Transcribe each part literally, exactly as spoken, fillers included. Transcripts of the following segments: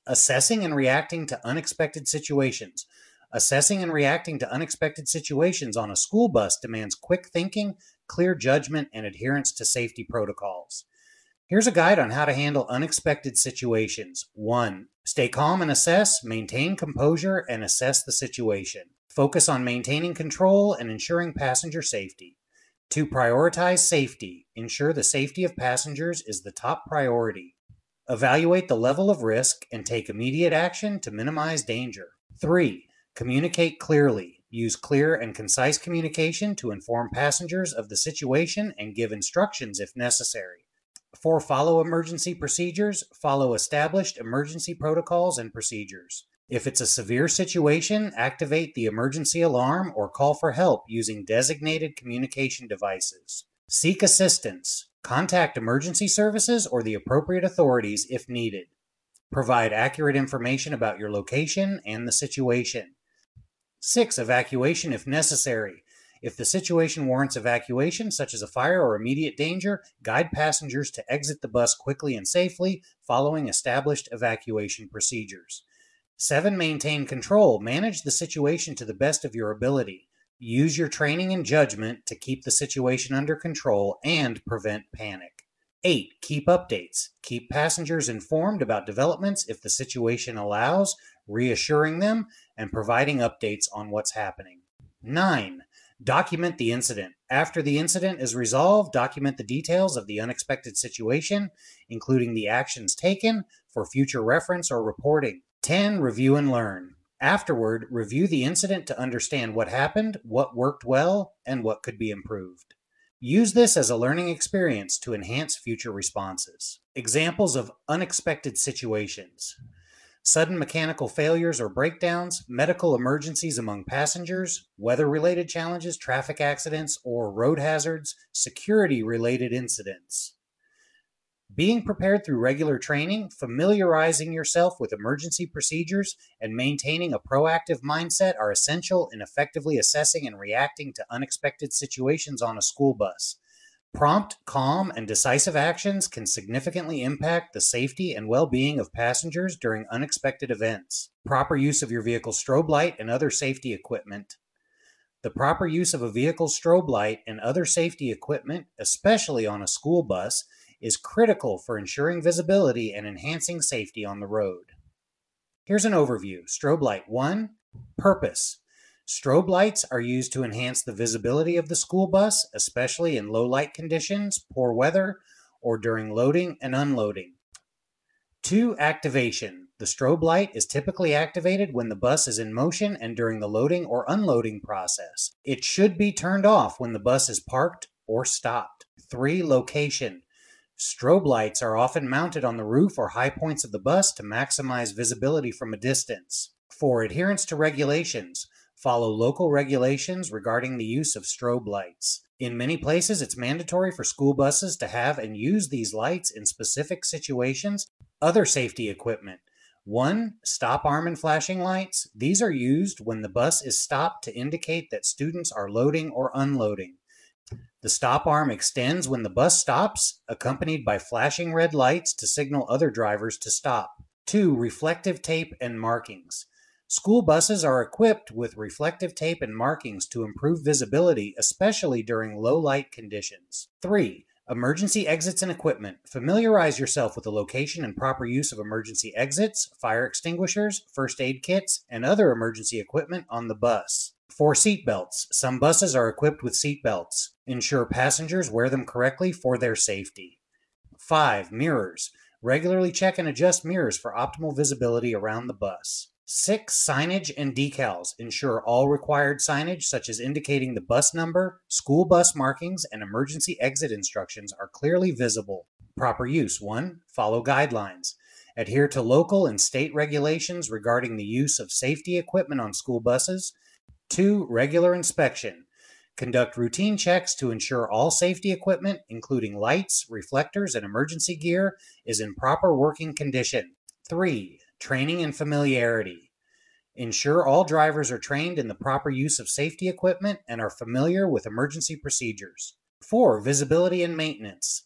Assessing and reacting to unexpected situations. Assessing and reacting to unexpected situations on a school bus demands quick thinking, clear judgment, and adherence to safety protocols. Here's a guide on how to handle unexpected situations. one. Stay calm and assess, maintain composure, and assess the situation. Focus on maintaining control and ensuring passenger safety. two. Prioritize safety. Ensure the safety of passengers is the top priority. Evaluate the level of risk and take immediate action to minimize danger. three. Communicate clearly. Use clear and concise communication to inform passengers of the situation and give instructions if necessary. four. Follow emergency procedures. Follow established emergency protocols and procedures. If it's a severe situation, activate the emergency alarm or call for help using designated communication devices. Seek assistance. Contact emergency services or the appropriate authorities if needed. Provide accurate information about your location and the situation. six. Evacuation if necessary. If the situation warrants evacuation, such as a fire or immediate danger, guide passengers to exit the bus quickly and safely, following established evacuation procedures. seven. Maintain control. Manage the situation to the best of your ability. Use your training and judgment to keep the situation under control and prevent panic. eight. Keep updates. Keep passengers informed about developments if the situation allows, reassuring them and providing updates on what's happening. nine. Document the incident. After the incident is resolved, document the details of the unexpected situation, including the actions taken, for future reference or reporting. ten. Review and learn. Afterward, review the incident to understand what happened, what worked well, and what could be improved. Use this as a learning experience to enhance future responses. Examples of unexpected situations: sudden mechanical failures or breakdowns, medical emergencies among passengers, weather-related challenges, traffic accidents or road hazards, security-related incidents. Being prepared through regular training, familiarizing yourself with emergency procedures, and maintaining a proactive mindset are essential in effectively assessing and reacting to unexpected situations on a school bus. Prompt, calm, and decisive actions can significantly impact the safety and well-being of passengers during unexpected events. Proper use of your vehicle's strobe light and other safety equipment. The proper use of a vehicle's strobe light and other safety equipment, especially on a school bus, is critical for ensuring visibility and enhancing safety on the road. Here's an overview. Strobe light one. Purpose. Strobe lights are used to enhance the visibility of the school bus, especially in low light conditions, poor weather, or during loading and unloading. two. Activation. The strobe light is typically activated when the bus is in motion and during the loading or unloading process. It should be turned off when the bus is parked or stopped. three. Location. Strobe lights are often mounted on the roof or high points of the bus to maximize visibility from a distance. four. Adherence to regulations. Follow local regulations regarding the use of strobe lights. In many places, it's mandatory for school buses to have and use these lights in specific situations. Other safety equipment. one. Stop arm and flashing lights. These are used when the bus is stopped to indicate that students are loading or unloading. The stop arm extends when the bus stops, accompanied by flashing red lights to signal other drivers to stop. two. Reflective tape and markings. School buses are equipped with reflective tape and markings to improve visibility, especially during low light conditions. three. Emergency exits and equipment. Familiarize yourself with the location and proper use of emergency exits, fire extinguishers, first aid kits, and other emergency equipment on the bus. four. Seatbelts. Some buses are equipped with seatbelts. Ensure passengers wear them correctly for their safety. five. Mirrors. Regularly check and adjust mirrors for optimal visibility around the bus. six. Signage and decals. Ensure all required signage, such as indicating the bus number, school bus markings, and emergency exit instructions, are clearly visible. Proper use. one. Follow guidelines. Adhere to local and state regulations regarding the use of safety equipment on school buses. two. Regular inspection. Conduct routine checks to ensure all safety equipment, including lights, reflectors, and emergency gear, is in proper working condition. three. Training and familiarity. Ensure all drivers are trained in the proper use of safety equipment and are familiar with emergency procedures. four. Visibility and maintenance.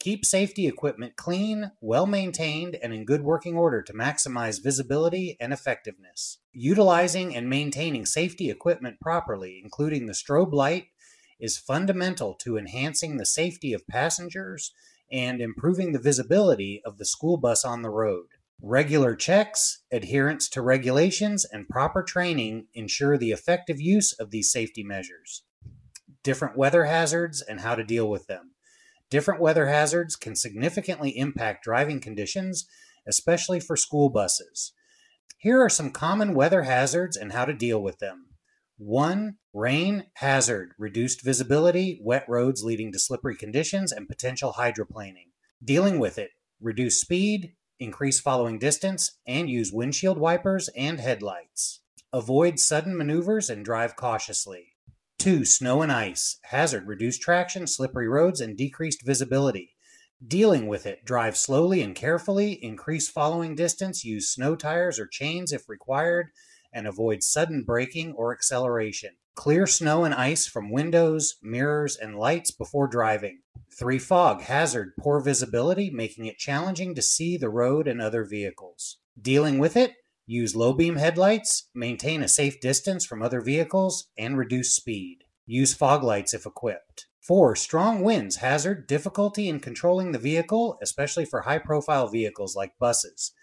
Keep safety equipment clean, well-maintained, and in good working order to maximize visibility and effectiveness. Utilizing and maintaining safety equipment properly, including the strobe light, is fundamental to enhancing the safety of passengers and improving the visibility of the school bus on the road. Regular checks, adherence to regulations, and proper training ensure the effective use of these safety measures. Different weather hazards and how to deal with them. Different weather hazards can significantly impact driving conditions, especially for school buses. Here are some common weather hazards and how to deal with them. one. Rain hazard, reduced visibility, wet roads leading to slippery conditions, and potential hydroplaning. Dealing with it, reduce speed, increase following distance, and use windshield wipers and headlights. Avoid sudden maneuvers and drive cautiously. two. Snow and ice. Hazard, reduced traction, slippery roads, and decreased visibility. Dealing with it, drive slowly and carefully, increase following distance, use snow tires or chains if required, and avoid sudden braking or acceleration. Clear snow and ice from windows, mirrors, and lights before driving. three. Fog. Hazard, poor visibility, making it challenging to see the road and other vehicles. Dealing with it, use low-beam headlights, maintain a safe distance from other vehicles, and reduce speed. Use fog lights if equipped. four. Strong winds. Hazard, difficulty in controlling the vehicle, especially for high-profile vehicles like buses.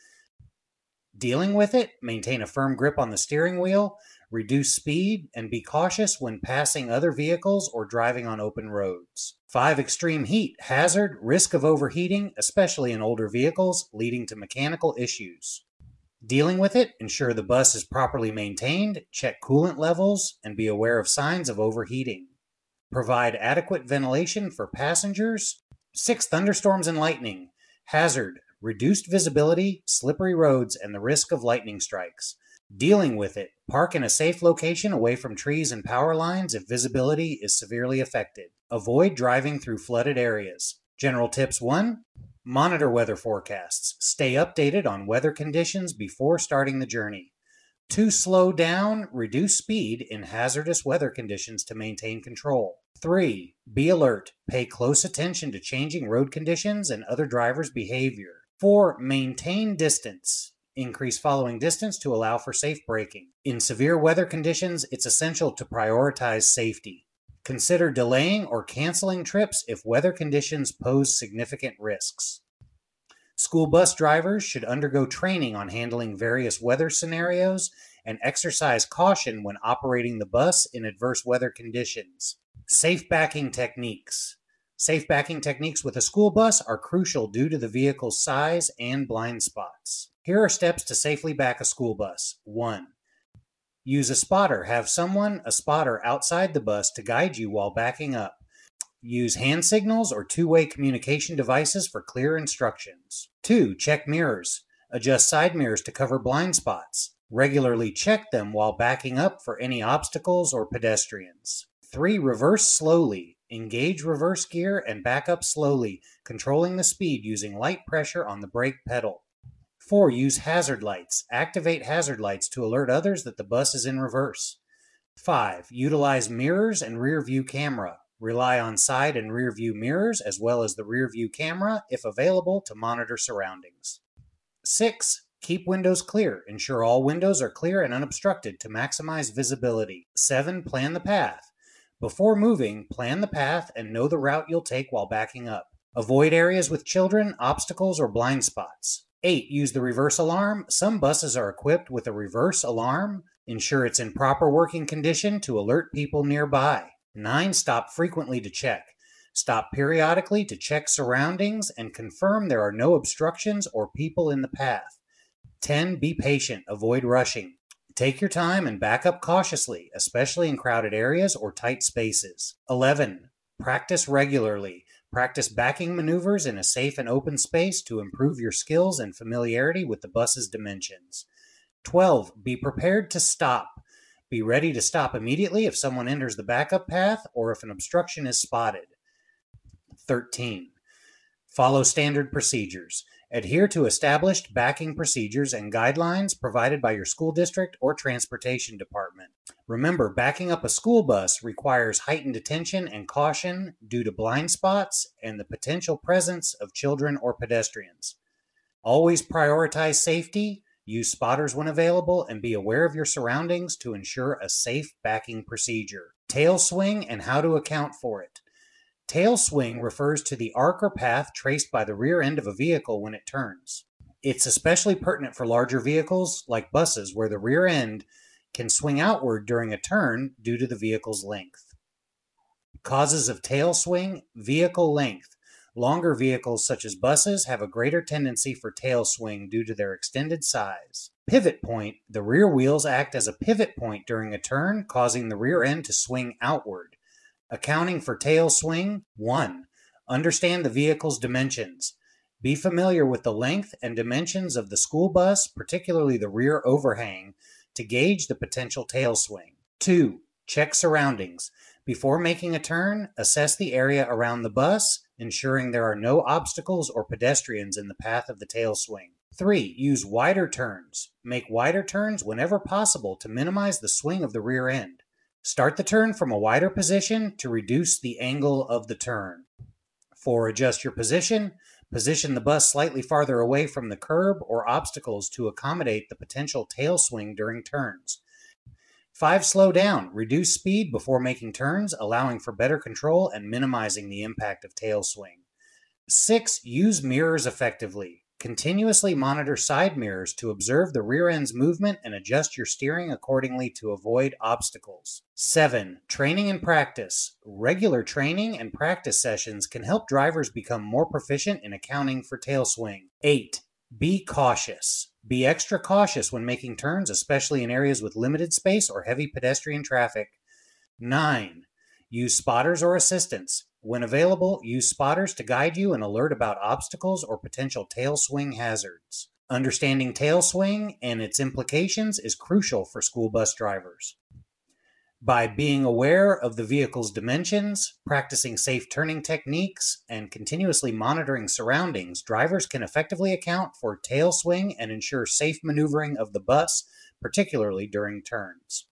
Dealing with it, maintain a firm grip on the steering wheel, reduce speed, and be cautious when passing other vehicles or driving on open roads. five. Extreme heat. Hazard, risk of overheating, especially in older vehicles, leading to mechanical issues. Dealing with it, ensure the bus is properly maintained, check coolant levels, and be aware of signs of overheating. Provide adequate ventilation for passengers. six. Thunderstorms and lightning. Hazard, reduced visibility, slippery roads, and the risk of lightning strikes. Dealing with it, park in a safe location away from trees and power lines if visibility is severely affected. Avoid driving through flooded areas. General tips one. Monitor weather forecasts. Stay updated on weather conditions before starting the journey. two. Slow down, reduce speed in hazardous weather conditions to maintain control. three. Be alert. Pay close attention to changing road conditions and other drivers' behavior. four. Maintain distance. Increase following distance to allow for safe braking. In severe weather conditions, it's essential to prioritize safety. Consider delaying or canceling trips if weather conditions pose significant risks. School bus drivers should undergo training on handling various weather scenarios and exercise caution when operating the bus in adverse weather conditions. Safe backing techniques. Safe backing techniques with a school bus are crucial due to the vehicle's size and blind spots. Here are steps to safely back a school bus. one. Use a spotter. Have someone, a spotter, outside the bus to guide you while backing up. Use hand signals or two-way communication devices for clear instructions. two. Check mirrors. Adjust side mirrors to cover blind spots. Regularly check them while backing up for any obstacles or pedestrians. three. Reverse slowly. Engage reverse gear and back up slowly, controlling the speed using light pressure on the brake pedal. four. Use hazard lights. Activate hazard lights to alert others that the bus is in reverse. five. Utilize mirrors and rear view camera. Rely on side and rear view mirrors as well as the rear view camera if available to monitor surroundings. six. Keep windows clear. Ensure all windows are clear and unobstructed to maximize visibility. seven. Plan the path. Before moving, plan the path and know the route you'll take while backing up. Avoid areas with children, obstacles, or blind spots. eight. Use the reverse alarm. Some buses are equipped with a reverse alarm. Ensure it's in proper working condition to alert people nearby. nine. Stop frequently to check. Stop periodically to check surroundings and confirm there are no obstructions or people in the path. ten. Be patient. Avoid rushing. Take your time and back up cautiously, especially in crowded areas or tight spaces. eleven. Practice regularly. Practice backing maneuvers in a safe and open space to improve your skills and familiarity with the bus's dimensions. twelve. Be prepared to stop. Be ready to stop immediately if someone enters the backup path or if an obstruction is spotted. thirteen. Follow standard procedures. Adhere to established backing procedures and guidelines provided by your school district or transportation department. Remember, backing up a school bus requires heightened attention and caution due to blind spots and the potential presence of children or pedestrians. Always prioritize safety, use spotters when available, and be aware of your surroundings to ensure a safe backing procedure. Tail swing and how to account for it. Tail swing refers to the arc or path traced by the rear end of a vehicle when it turns. It's especially pertinent for larger vehicles like buses where the rear end can swing outward during a turn due to the vehicle's length. Causes of tail swing: vehicle length. Longer vehicles such as buses have a greater tendency for tail swing due to their extended size. Pivot point: the rear wheels act as a pivot point during a turn, causing the rear end to swing outward. Accounting for tail swing: one. Understand the vehicle's dimensions. Be familiar with the length and dimensions of the school bus, particularly the rear overhang, to gauge the potential tail swing. two. Check surroundings. Before making a turn, assess the area around the bus, ensuring there are no obstacles or pedestrians in the path of the tail swing. three. Use wider turns. Make wider turns whenever possible to minimize the swing of the rear end. Start the turn from a wider position to reduce the angle of the turn. four. Adjust your position. Position the bus slightly farther away from the curb or obstacles to accommodate the potential tail swing during turns. five. Slow down. Reduce speed before making turns, allowing for better control and minimizing the impact of tail swing. six. Use mirrors effectively. Continuously monitor side mirrors to observe the rear end's movement and adjust your steering accordingly to avoid obstacles. seven. Training and practice. Regular training and practice sessions can help drivers become more proficient in accounting for tail swing. eight. Be cautious. Be extra cautious when making turns, especially in areas with limited space or heavy pedestrian traffic. nine. Use spotters or assistants. When available, use spotters to guide you and alert about obstacles or potential tail swing hazards. Understanding tail swing and its implications is crucial for school bus drivers. By being aware of the vehicle's dimensions, practicing safe turning techniques, and continuously monitoring surroundings, drivers can effectively account for tail swing and ensure safe maneuvering of the bus, particularly during turns.